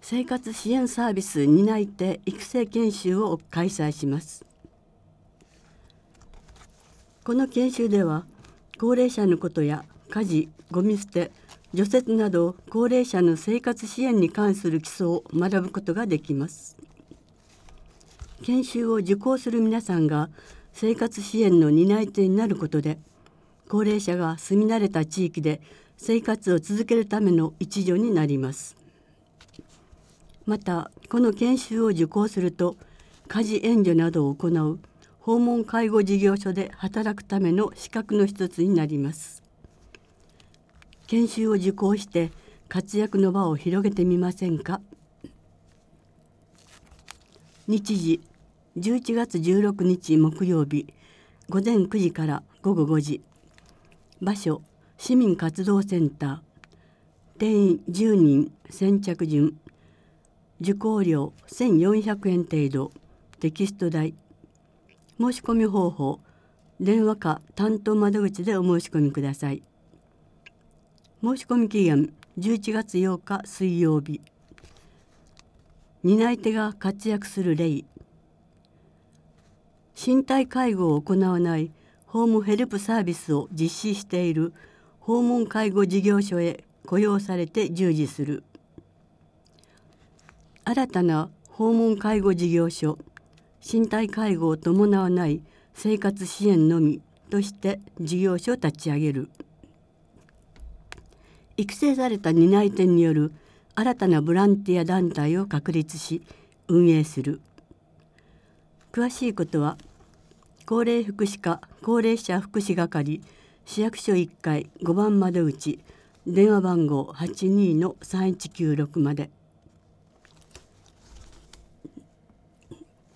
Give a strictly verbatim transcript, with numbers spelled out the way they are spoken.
生活支援サービス担い手育成研修を開催します。この研修では高齢者のことや家事、ゴミ捨て、除雪など高齢者の生活支援に関する基礎を学ぶことができます。研修を受講する皆さんが生活支援の担い手になることで、高齢者が住み慣れた地域で生活を続けるための一助になります。また、この研修を受講すると、家事援助などを行う訪問介護事業所で働くための資格の一つになります。研修を受講して活躍の場を広げてみませんか。日時じゅういちがつじゅうろくにち木曜日ごぜんくじからごごごじ、場所市民活動センター、定員じゅうにん、先着順、受講料せんよんひゃくえん程度、テキスト代。申し込み方法、電話か担当窓口でお申し込みください。申し込み期限じゅういちがつようか水曜日。担い手が活躍する例。身体介護を行わないホームヘルプサービスを実施している訪問介護事業所へ雇用されて従事する。新たな訪問介護事業所、身体介護を伴わない生活支援のみとして事業所を立ち上げる。育成された担い手による新たなボランティア団体を確立し運営する。詳しいことは高齢福祉課高齢者福祉係市役所いっかいごばん窓口、電話番号 はちにーのさんいちきゅうろく まで。